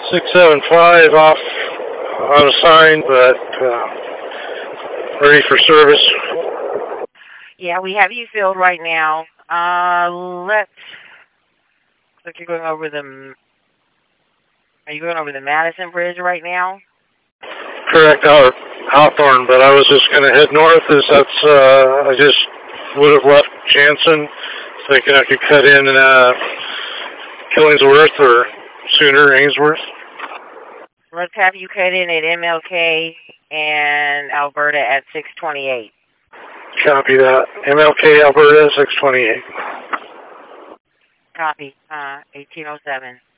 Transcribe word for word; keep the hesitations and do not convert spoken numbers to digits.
six seven five off unassigned, but uh, ready for service. Yeah, we have you filled right now. Uh, let's. Looks like you're going over the. Are you going over the Madison Bridge right now? Correct, out Hawthorne, but I was just going to head north. As that's uh, I just would have left Jansen, thinking I could cut in uh, Killingsworth or sooner Ainsworth. Let's have you cut in at M L K and Alberta at six twenty-eight. Copy that. M L K Alberta six twenty-eight. Copy. Uh, eighteen oh seven.